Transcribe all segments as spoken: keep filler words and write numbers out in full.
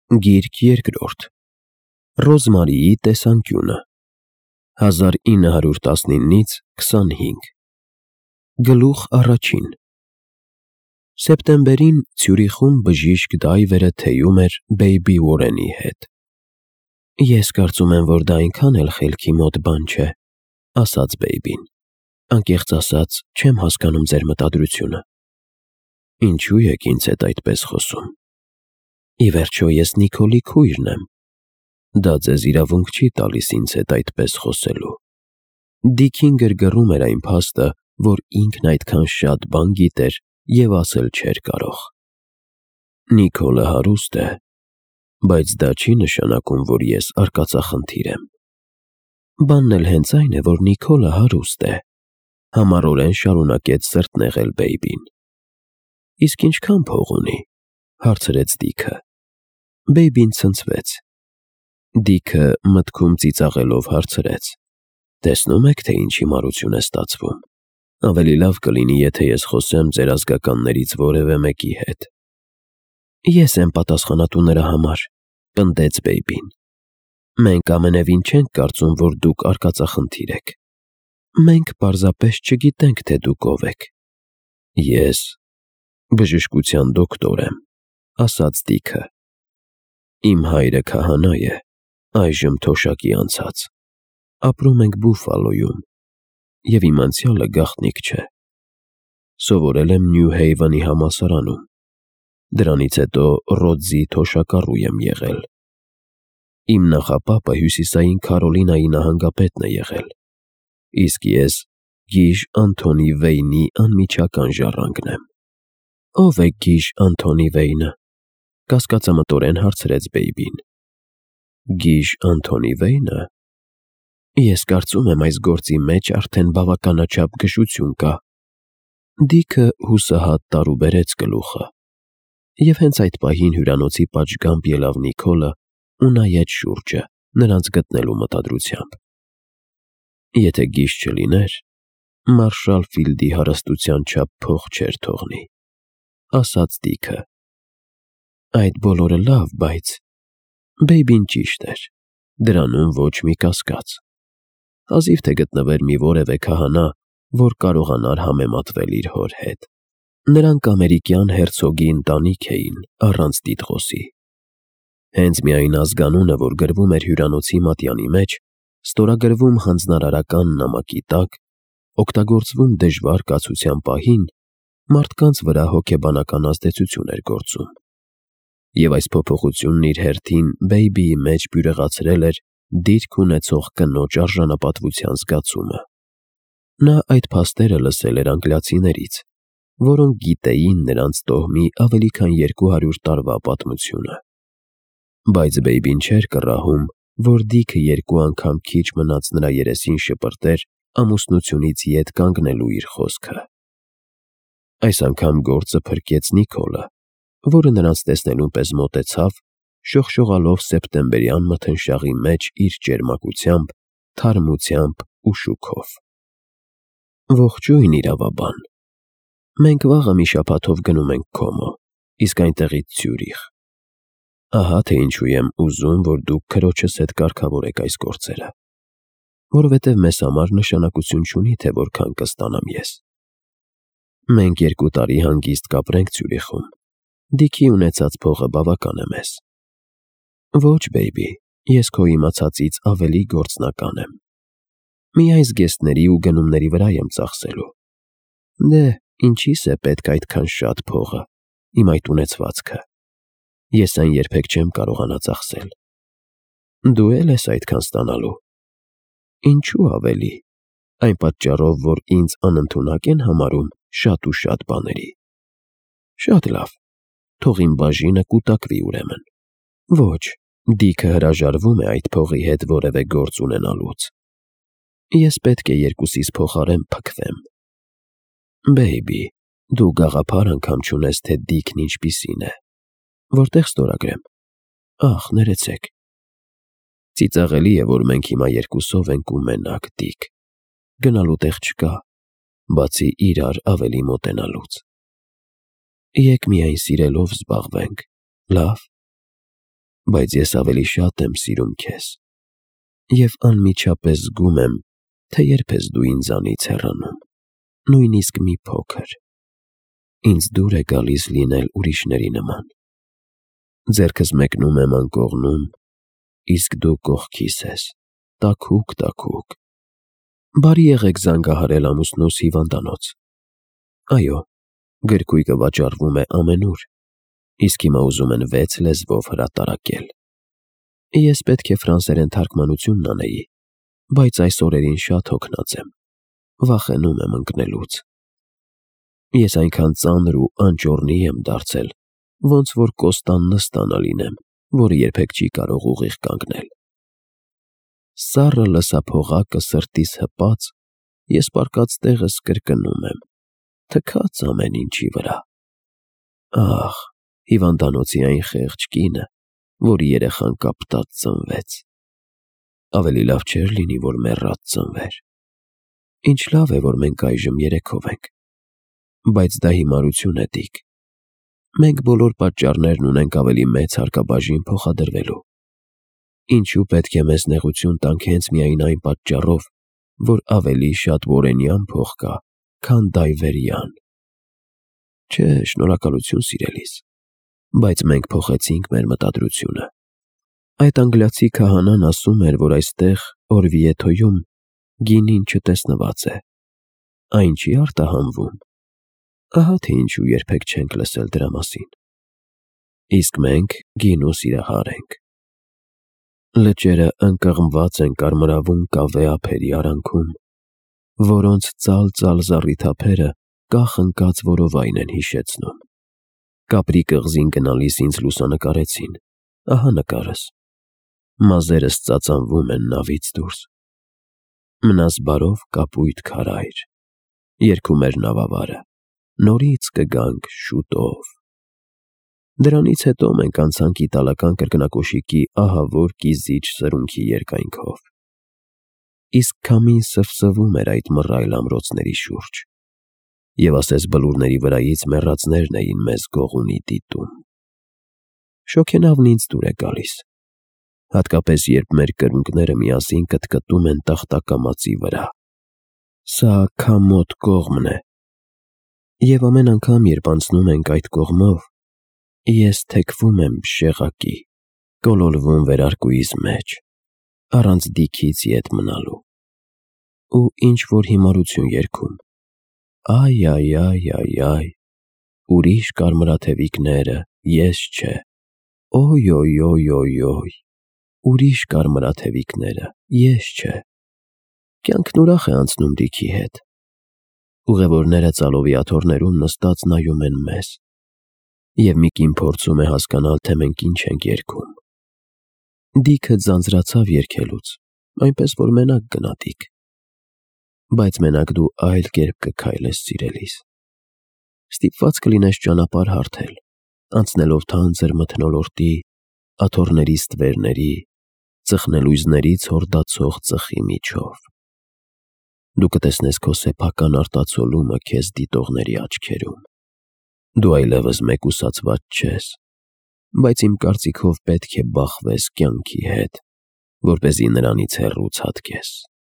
Գիրք երկրորդ Ռոզմարիի տեսանկյունը հազար ինը հարյուր տասնինից քսանհինգ Գլուխ առաջին Սեպտեմբերին Ցյուրիխում բժիշկ Դայվերը թեյում էր Բեյբի Ուորենի հետ։ Ես կարծում եմ, որ դա այնքան էլ խելքի մոտ բան չէ, ասաց Բեյբին։ Անկեղծ ասած, չեմ հասկանում ձեր մտադրությունը։ Ինչու եք ինձ հետ այդպես խոսում։ Ի վերջո ես Նիկոլի քույրն եմ։ Դա ձեզ իրավունք չի տալիս ինձ հետ այդպես խոսելու։ Դիքին գրգռում էր այն փաստը, որ ինքն այդքան շատ բան գիտեր և ասել չէր կարող։ Նիկոլը հարուստ է, բայց դա չի նշանակում, որ ես արկածախնդիր եմ։ Բանն էլ հենց այն է, որ Նիկոլը հարուստ է, համառորեն շարունակեց սրտնեղել Բեյբին։ Իսկ ինչքան փող ունի, հարցրեց Դիքը։ Բեյբին ցնցվեց։ Դիքը մտքում ծիծաղելով հարցրեց. Տեսնում եք, թե ինչ հիմարություն է ստացվում։ Ավելի լավ կլինի, եթե ես խոսեմ ձեր ազգականներից որևէ մեկի հետ։ Ես եմ պատասխանատու նրա համար, պնդեց Բեյբին։ Մենք ամենևին չենք կարծում, որ դուք արկածախնդիր եք։ Մենք պարզապես չգիտենք, թե դուք ով եք։ Ես բժշկության դոկտոր եմ, ասաց Դիքը։ Իմ հայրը քահանա է, այժմ թոշակի անցած։ Ապրում ենք Բուֆալոյում, և իմ անցյալը գաղտնիք չէ։ Սովորել եմ Նյու Հեյվանի համալսարանում։ Դրանից հետո Ռոդզի թոշակառու եմ եղել։ Իմ նախապապը Հյուսիսային Քարոլինայի նահանգապետն է եղել, իսկ ես Գիժ Անթոնի Վեյնի անմիջական ժառանգն եմ։ Ո՞վ է Գիժ Անթոնի Վեյնը, կասկածամտորեն հարցրեց Բեյբին։ Գիժ Անթոնի Վեյնը։ Ես կարծում եմ այս գործի մեջ արդեն բավականաչափ գժություն կա։ Դիքը հուսահատ տարուբերեց գլուխը։ Եվ հենց այդ պահին հյուրանոցի պատշգամբ ելավ Նիկոլը ու նայեց շուրջը, նրանց գտնելու մտադրությամբ։ Եթե գիժ չլիներ, Մարշալ Ֆիլդի հարստության չափ փող չէր թողնի, ասաց Դիքը։ Այդ բոլորը լավ, բայց Բեյբին ճիշտ էր, դրանում ոչ մի կասկած։ Հազիվ թե գտնվեր մի որևէ քահանա, որ կարողանար համեմատվել իր հոր հետ։ Նրանք ամերիկյան հերցոգի ընտանիք էին, առանց տիտղոսի։ Հենց միայն ազգանունը, որ գրվում էր հյուրանոցի մատյանի մեջ, ստորագրվում հանձնարարական նամակի տակ, օգտագործվում դժվար կացության պահին, մարդկանց վրա հոգեբանական ազդեցություն էր գործում։ Եվ այս փոփոխությունն իր հերթին Բեյբիի մեջ բյուրեղացրել էր դիրք ունեցող կնոջ արժանապատվության զգացումը։ Նա այդ փաստերը լսել էր անգլիացիներից, որոնք գիտեին նրանց տոհմի ավելի քան երկու հարյուր տարվա պատմությունը։ Բայց Բեյբին չէր կռահում, որ Դիքը երկու անգամ քիչ մնաց նրա երեսին շպրտեր ամուսնությունից ետ կանգնելու իր խոսքը։ Այս անգամ գործը փրկեց Նիկոլը, որը նրանց տեսնելուն պես մոտեցավ, շողշողալով սեպտեմբերյան մթնշաղի մեջ իր ճերմակությամբ, թարմությամբ ու շուքով։ Ողջույն, իրավաբան։ Մենք վաղը մի շաբաթով գնում ենք Քոմո, իսկ այնտեղից Ցյուրիխ։ Ահա թե ինչու եմ ուզում, որ դուք քրոջս հետ կարգավորեք այս գործերը, որովհետև մեզ համար նշանակություն չունի, թե որքան կստանամ ես։ Մենք երկու տարի հանգիստ կապրենք Ցյուրիխում։ Դիքի ունեցած փողը բավական է մեզ։ Ոչ, Բեյբի, ես քո իմացածից ավելի գործնական եմ։ Միայն զգեստների ու գնումների վրա եմ ծախսելու։ Դե, ինչի՞ս է պետք այդքան շատ փողը, իմ այդ ունեցվածքը։ Ես այն երբեք չեմ կարողանա ծախսել։ Դու էլ ես այդքան ստանալու։ Ինչու ավելի, այն պատճառով, որ ինձ անընդունակ են համարում շատ ու շատ բաների։ Շատ լավ, թող իմ բաժինը կուտակվի ուրեմն։ Ոչ, Դիքը հրաժարվում է այդ փողի հետ որևէ գործ ունենալուց։ Ես պետք է երկուսիս փոխարեն փքվեմ։ Բեյբի, դու գաղափար անգամ չունես, թե Դիքն ինչպիսին է։ Որտե՞ղ ստորագրեմ։ Ախ, ներեցեք։ Ծիծաղելի է, որ մենք հիմա երկուսով ենք ու մենակ, Դիք։ Գնալու տեղ չկա, բացի իրար ավելի մոտենալուց։ Եկ միայն սիրելով զբաղվենք, լավ։ բայց ես ավելի շատ եմ սիրում քեզ, և անմիջապես զգում եմ, թե երբ ես դու ինձանից հեռանում, նույնիսկ մի փոքր։ Ինձ դուր է գալիս լինել ուրիշների նման։ Ձեռքս մեկնում եմ անկողնում, իսկ դու կողքիս ես, տաքուկ-տաքուկ։ Բարի եղեք զանգահարել ամուսնուս հիվանդանոց։ Այո, գրքույկը վաճառվում է ամենուր, իսկ հիմա ուզում են վեց լեզվով հրատարակել։ Ես պետք է ֆրանսերեն թարգմանությունն անեի, բայց այս օրերին շատ հոգնած եմ, վախենում եմ ընկնելուց։ Ես այնքան ծանր ու անճոռնի եմ դարձել, ոնց որ Կոստան նստանը լինեմ, որը երբեք չի կարող ուղիղ կանգնել։ Սառը լսափողակը սրտիս հպած, ես պառկած տեղս կրկնում եմ, թքած ամեն ինչի վրա։ Ահ, հիվանդանոցի այն խեղճ կինը, որի երեխան կապտած ծնվեց։ Ավելի լավ չէր լինի, որ մեռած ծնվեր։ Ինչ լավ է, որ մենք այժմ երեքով ենք։ Բայց դա հիմարություն է, Դիք։ Մենք բոլոր պատճառներն ունենք ավելի մեծ հարկաբաժին փոխադրվելու։ Ինչու պետք է մեզ նեղություն տանք հենց միայն այն պատճառով, որ ավելի շատ Որենյան փող կա, քան Դայվերյան։ Չէ, շնորհակալություն սիրելիս, բայց մենք փոխեցինք մեր մտադրությունը։ Այդ անգլիացի քահանան ասում էր, որ այստեղ Օրվիեթոյում գինին չտեսնված է։ Այն չի արտահանվում։ Ահա թե ինչու երբեք չենք լսել դրա մասին։ Իսկ մենք գինու սիրահար ենք։ Լճերը ընկղմված են կարմրավուն կավե ափերի արանքում, որոնց ծալ-ծալ զառիթափերը կախ ընկած որովայն են հիշեցնում։ Կապրի կղզին գնալիս ինձ լուսանկարեցին, ահա նկարս։ Մազերս ծածանվում են նավից դուրս։ Մնաս բարով, կապույտ քարայր, երգում էր նավավարը, նորից կգանք շուտով։ Դրանից հետո մենք անցանք իտալական կրկնակոշիկի ահավոր կիզիչ սրունքի երկայնքով։ Իսկ քամին սվսվում էր այդ մռայլ ամրոցների շուրջ, և ասես բլուրների վրայից մեռածներն էին մեզ գողունի դիտում։ Շոգենավն ինձ դուր է գալիս, հատկապես երբ մեր կրունկները միասին կտկտում են տախտակամածի վրա։ Սա քամոտ կողմն է, և ամեն անգամ, երբ անցնում ենք այդ կողմով, ես թեքվում եմ շեղակի, գոլորվում վերարկուիս մեջ, առանց Դիքից ետ մնալու։ Ու ինչ-որ հիմարություն երգում. Այ-այ-այ-այ-այ, ուրիշ կարմրաթևիկները, ես չէ, օյ-օյ-օյ-օյ-օյ, ուրիշ կարմրաթևիկները, ես չէ։ Կյանքն ուրախ է անցնում Դիքի հետ։ Ուղևորները ծալովի աթոռներում նստած նայում են մեզ, և մի կին փորձում է հասկանալ, թե մենք ինչ ենք երգում։ Դիքը ձանձրացավ երգելուց, այնպես որ մենակ գնա Դիք։ Բայց մենակ դու այլ կերպ կքայլես, սիրելիս։ Ստիպված կլինես ճանապարհ հարթել, անցնելով թանձր մթնոլորտի, աթոռների ստվերների, ծխնելույզներից հորդացող ծխի միջով։ Դու կտեսնես քո սեփական արտացոլումը քեզ դիտողների աչքերում։ Դու այլևս մեկուսացված չես, բայց իմ կարծիքով պետք է բախվես կյանքի հետ, որպեսզի նրանից հեռու ցատկես։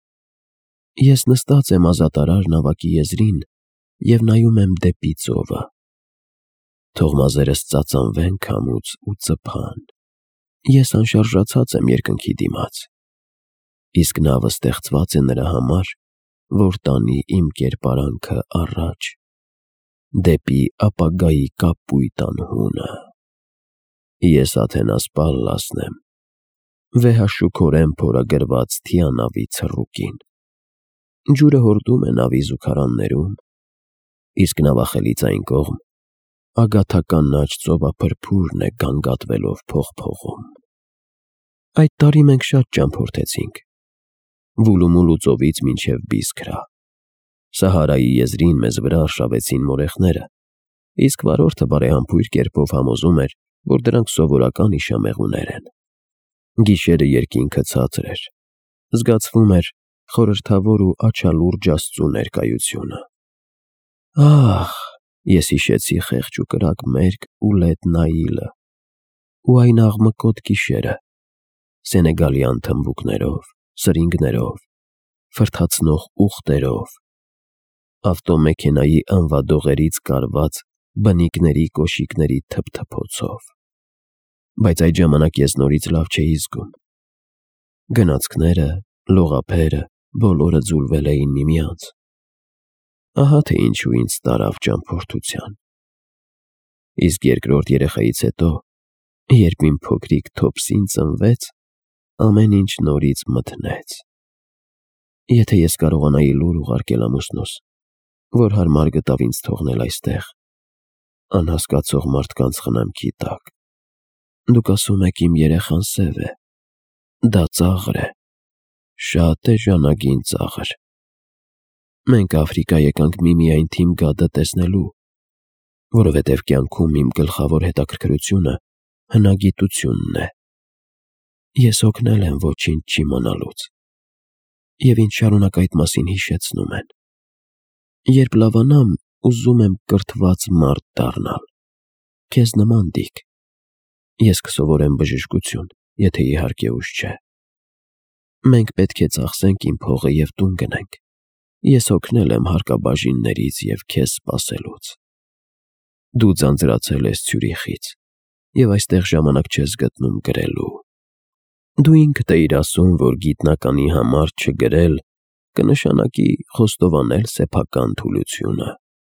Ես նստած եմ ազատարար նավակի եզրին և նայում եմ դեպի ծովը։ Թող մազերս ծածանվեն քամուց ու ծփան։ Ես անշարժացած եմ երկնքի դիմաց, իսկ նավը ստեղծված է նրա համար, որ տանի իմ կերպարանքը առաջ, դեպի ապագայի կապույտ անհունը։ Ես Աթենաս Պալլասն եմ, վեհաշուքորեն փորագրված թիանավի ցռուկին։ Ջուրը հորդում է նավի զուգարաններում, իսկ նավախելից այն կողմ ագաթականաչ ծովափրփուրն է գանգատվելով փողփողում։ Այդ տարի մենք շատ ճամփորդեցինք, Վուլումուլու ծովից մինչև Բիսքրա։ Սահարայի եզրին մեզ վրա արշավեցին մորեխները, իսկ վարորդը բարեհամբույր կերպով համոզում էր, որ դրանք սովորական իշամեղուներ են։ Գիշերը երկինքը ցածր էր, զգացվում էր խորհրդավոր ու աչալուրջ Աստծու ներկայությունը։ Ահ, ես հիշեցի խեղճ ու կրակ մերկ ու լետ Նայիլը, ու այն աղմկոտ գիշերը, սենեգալյան թմբուկներով, սրինգներով, ֆրթացնող ուղտերով, ավտոմեքենայի անվադողերից կարված բնիկների կոշիկների թփթփոցով, բայց այդ ժամանակ ես նորից լավ չէի զգում։ Գնացքները, լողափերը, բոլորը ձուլվել էին միմյանց։ Ահա թե ինչու ինձ տարավ ճամփորդության։ Իսկ երկրորդ երեխայից հետո, երբ իմ փոքրիկ Թոփսին ծնվեց, ամեն ինչ նորից մթնեց։ Եթե ես կարողանայի լուր ուղարկել ամուսնուս, որ հարմար գտավ ինձ թողնել այստեղ, անհասկացող մարդկանց խնամքի տակ։ Դուք ասում եք իմ երեխան սև է, դա ծաղր է, շատ էժանագին ծաղր։ Մենք Աֆրիկա եկանք միմիայն թիմ գադը տեսնելու, որովհետև կյանքում իմ գլխավոր հետաքրքրությունը հնագիտությունն է։ Ես հոգնել եմ ոչինչ չիմանալուց, և ինձ շարունակ այդ մասին հիշեցնում են։ Երբ լավանամ, ուզում եմ կրթված մարդ դառնալ, քեզ նման, Դիկ։ Ես կսովորեմ բժշկություն, եթե իհարկե ուժ չէ։ Մենք պետք է ծախսենք իմ փողը և տուն գնենք։ Ես հոգնել եմ հարկաբաժիններից և քեզ սպասելուց։ Դու ձանձրացել ես Ցյուրիխից և այստեղ ժամանակ չես գտնում գրելու։ Դու ինքդ էիր ասում, որ գիտնականի համար չգրել կնշանակի խոստովանել սեփական թուլությունը։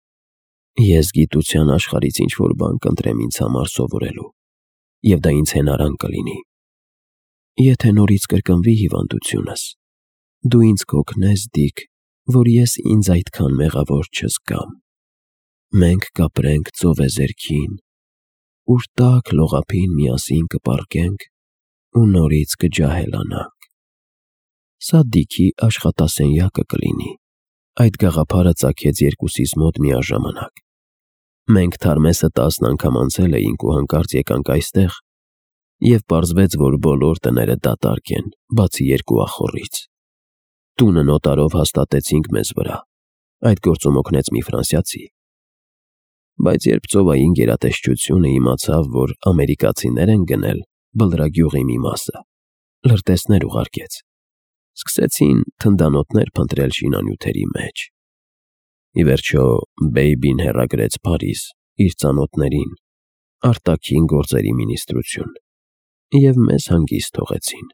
Ես գիտության աշխարհից ինչ-որ բան կընտրեմ ինձ համար սովորելու, և դա ինձ հենարան կլինի։ Եթե նորից կրկնվի հիվանդությունս, դու ինձ կօգնես, Դիկ, որ ես ինձ այդքան մեղավոր չզգամ։ Մենք կապրենք ծովեզերքին, ուր տաք լողափին միասին կպառկենք ու նորից կջահելանանք։ Սա Դիքի աշխատասենյակը կլինի։ Այդ գաղափարը ծագեց երկուսիս մոտ միաժամանակ։ Մենք Թարմեսը տասն անգամ անցել էինք ու հանկարծ եկանք այստեղ, և պարզվեց, որ բոլոր տները դատարկ են, բացի երկու ախոռից։ Տունը նոտարով հաստատեցինք մեզ վրա։ Այդ գործում օգնեց մի ֆրանսիացի։ Բայց երբ ծովային գերատեսչությունը իմացավ, որ ամերիկացիներ են գնել Բլրագյուղի մի մասը, լրտեսներ ուղարկեց։ Սկսեցին թնդանոթներ փնտրել շինանյութերի մեջ։ Ի վերջո, Բեյբին հեռագրեց Փարիզ իր ծանոթներին, արտաքին գործերի մինիստրություն, և մեզ հանգիստ թողեցին։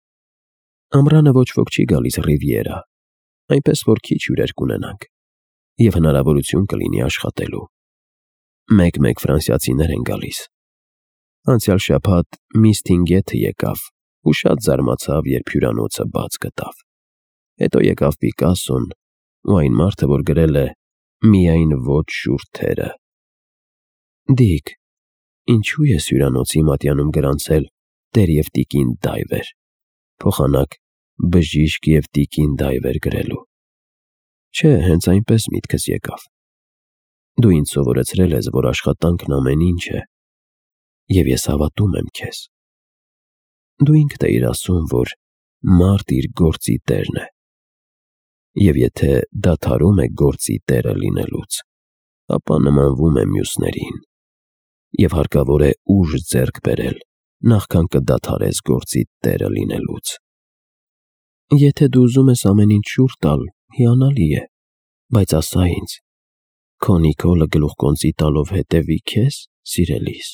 Ամռանը ոչ ոք չի գալիս Ռիվիերա, այնպես որ քիչ հյուրեր կունենանք, և հնարավորություն կլինի աշխատելու։ Մեկ-մեկ ֆրանսիացիներ են գալիս։ Անցյալ շաբաթ միս Թինգեթը եկավ ու շատ զարմացավ, երբ հյուրանոցը բաց գտավ։ Հետո եկավ Պիկասոն ու այն մարդը, որ գրել է «Միայն ոչ շուրթերը»։ Դիկ, ինչու ես հյուրանոցի մատյանում գրանցել «Տեր և տիկին Դայվեր», փոխանակ «Բժիշկ և տիկին Դայվեր» գրելու։ Չէ, հենց այնպես միտքս եկավ։ Դու ինձ սովորեցրել ես, որ աշխատանքն ամեն ինչ է, և ես հավատում եմ քեզ։ Դու ինքդ էիր ասում, որ մարդ իր գործի տերն է, և եթե դադարում է գործի տերը լինելուց, ապա նմանվում է մյուսներին, և հարկավոր է ուժ ձեռք բերել, նախքան կդադարես գործի տերը լինելուց։ Եթե դու ուզում ես ամեն ինչ շուռ տալ, հիանալի է, բայց ասա ինձ, քո Նիկոլը գլուխկոնծի տալով հետևի քեզ, սիրելիս։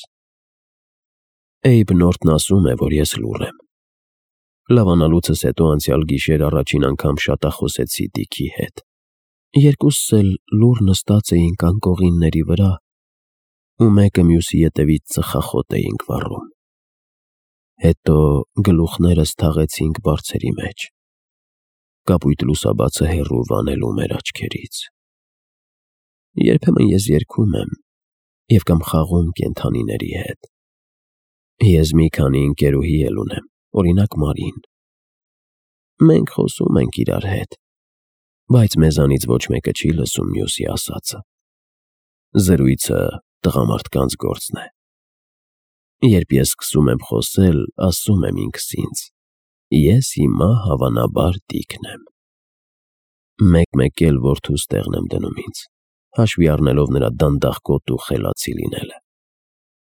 Էյբ ասում է, որ ես լուռ եմ։ Լավանալուցս հետո անցյալ գիշեր առաջին անգամ շատախոսեցի Դիքի հետ։ Երկուսս էլ լուռ նստած էինք անկողինների վրա ու մեկը մյուսի ետևից ծխախոտ էինք վառում։ Հետո գլուխներս թաղեցինք բարձերի մեջ։ Կապույտ լուսաբացը հեռու վանելու մեր աչքերից։ Երբեմն ես երգում եմ և կամ խաղում կենդանիների հետ։ Ես մի քանի ընկերուհի էլ ունեմ, օրինակ Մարին։ Մենք խոսում ենք իրար հետ, բայց մեզանից ոչ մեկը չի լսում մյուսի ասածը։ Զրույցը տղամարդկանց գործն է։ Երբ ես սկսում եմ խոսել, ասում եմ ինքս ինձ. ես հիմա հավանաբար Դիկն եմ։ Մեկ-մեկ էլ որդուս տեղն եմ դնում ինձ, հաշվի առնելով նրա դանդաղկոտ ու խելացի լինելը։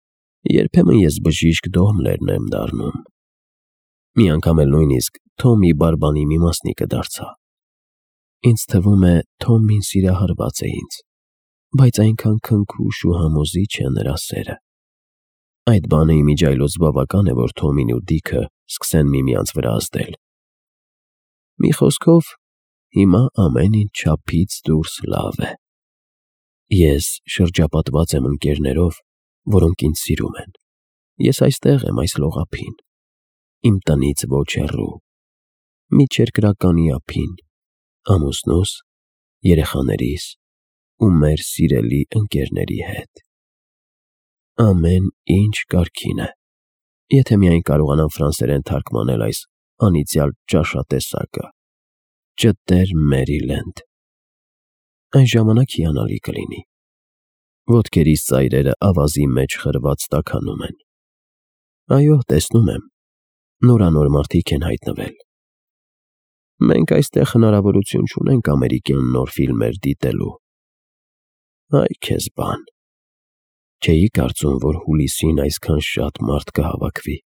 Երբեմն ես բժիշկ Դոհմլերն եմ դառնում։ Մի անգամ էլ նույնիսկ Թոմի բարբանի մի մասնիկը դարձա։ Ինձ թվում է, Թոմին սիրահարված է ինձ, բայց այնքան քնքուշ ու համոզիչ է նրա սերը։ Այդ բանը իմիջիայլոց բավական է, որ Թոմին ու Դիքը սկսեն միմյանց վրա ազդել։ Մի խոսքով, հիմա ամեն ինչ չափից դուրս լավ է։ Ես շրջապատված եմ ընկերներով, որոնք ինձ սիրում են։ Ես այստեղ եմ այս լողափին, իմ տնից ոչ հեռու, միջերկրականի ափին, ամուսնուս, երեխաներիս ու մեր սիրելի ընկերների հետ։ Ամեն ինչ կարգին է, եթե միայն կարողանամ ֆրանսերեն թարգմանել այս անիծյալ ճաշատեսակը՝ ճտեր Մերիլենդ։ Այն ժամանակ հիանալի կլինի։ Ոտքերիս ծայրերը ավազի մեջ խրված տաքանում են։ Այո, տեսնում եմ, նորանոր մարդիկ են հայտնվել։ Մենք այստեղ հնարավորություն չունենք ամերիկյան նոր ֆիլմեր դիտելու։ Այ քեզ բան։ Չէի կարծում, որ հուլիսին այսքան շատ մարդ կհավաքվի։